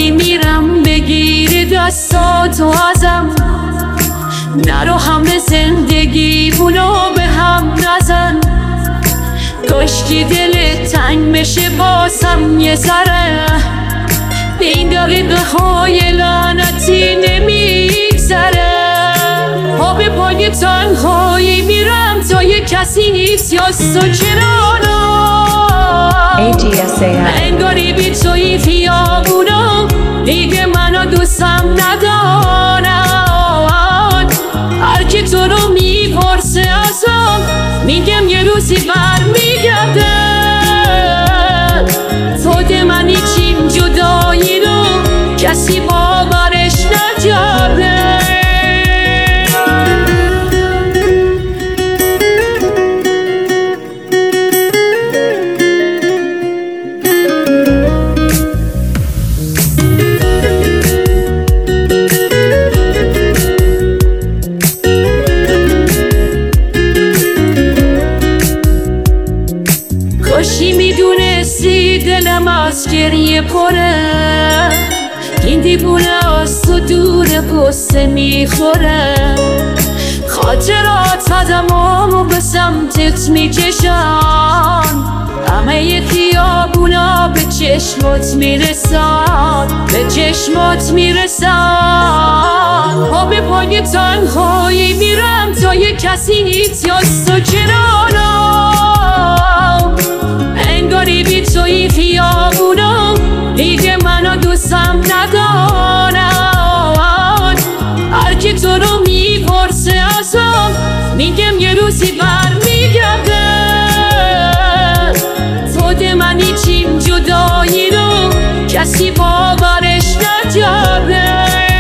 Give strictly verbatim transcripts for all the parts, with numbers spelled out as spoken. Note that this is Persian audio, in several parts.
وقتی میرم بگیری دستاتو ازم، نرو همه زندگی بونو به هم نزن. کاشکی دل تنگ بشه باسم یه ذره، به این دقیقه های لعنتی نمیگذره. آب پای تنهایی میرم تا یه کسی نیست یا سو چرانا انگاری بی توی خیابونا دیگه منو دوستم ندارن. هر کی تو رو میپرسه ازم میگم یه روزی برمیگرده. خود منی چیم جدایی رو کسی باورش نکرده. کاشی میدونستی دلم از گریه پره، این دیوونه از تو دوره قصه میخوره. خاطرات قدمامو به سمتت میکشن، همه ی خیابونا به چشمات میرسن، به چشمات میرسن. آب پای تنهایی میرم تا یه کسی نیست یا تو چرانا انگاری بی توی خیابونا دیگه منو دوستم ندارن. هر کی تو رو میپرسه ازم میگم یه روزی برمیگرده. خود منی چیم جدایی رو کسی باورش نکرده.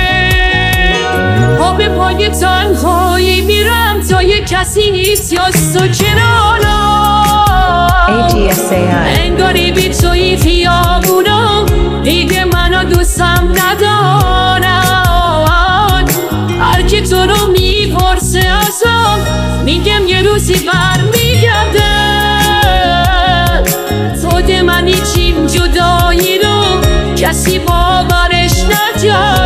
آب پای تنهایی میرم تا یه کسی نیست یا تو چرانا انگاری بی توی خیابونا دیگه منو دوستم ندارن. هر کی تو رو میپرسه ازم میگم یه روزی برمیگرده. خود منی چیم جدایی رو کسی باورش نکرده.